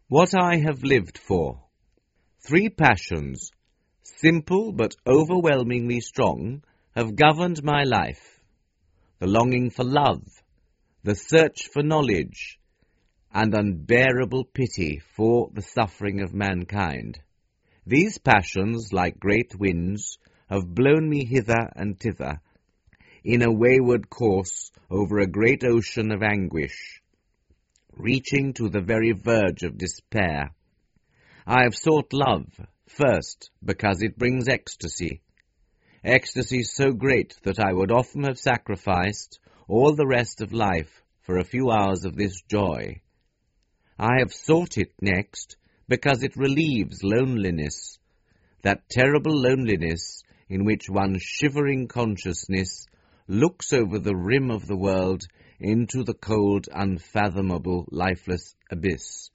What I have lived for. 3 passions, simple but overwhelmingly strong, have governed my life. The longing for love, the search for knowledge, and unbearable pity for the suffering of mankind. These passions, like great winds, have blown me hither and thither, in a wayward course over a great ocean of anguish, reaching to the very verge of despair. I have sought love, first, because it brings ecstasy. Ecstasy so great that I would often have sacrificed all the rest of life for a few hours of this joy. I have sought it next, because it relieves loneliness, that terrible loneliness in which one's shivering consciousness looks over the rim of the world into the cold, unfathomable, lifeless abyss.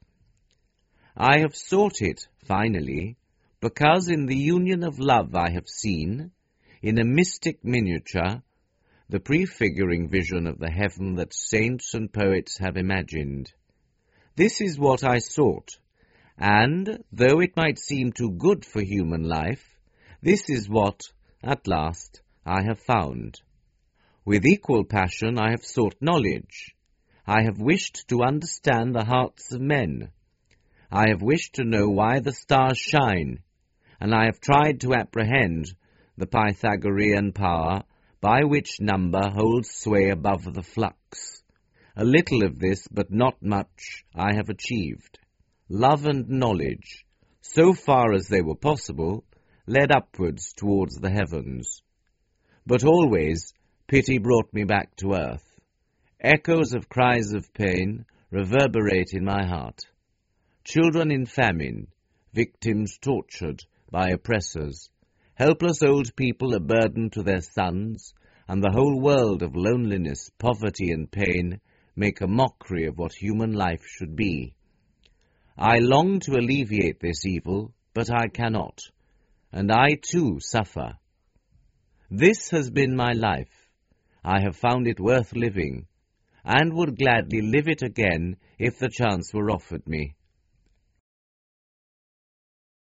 I have sought it, finally, because in the union of love I have seen, in a mystic miniature, the prefiguring vision of the heaven that saints and poets have imagined. This is what I sought, and, though it might seem too good for human life, this is what, at last, I have found. With equal passion I have sought knowledge. I have wished to understand the hearts of men. I have wished to know why the stars shine, and I have tried to apprehend the Pythagorean power by which number holds sway above the flux. A little of this, but not much, I have achieved. Love and knowledge, so far as they were possible, led upwards towards the heavens. But always pity brought me back to earth. Echoes of cries of pain reverberate in my heart. Children in famine, victims tortured by oppressors, helpless old people a burden to their sons, and the whole world of loneliness, poverty, and pain make a mockery of what human life should be. I long to alleviate this evil, but I cannot, and I too suffer. This has been my life. I have found it worth living, and would gladly live it again if the chance were offered me.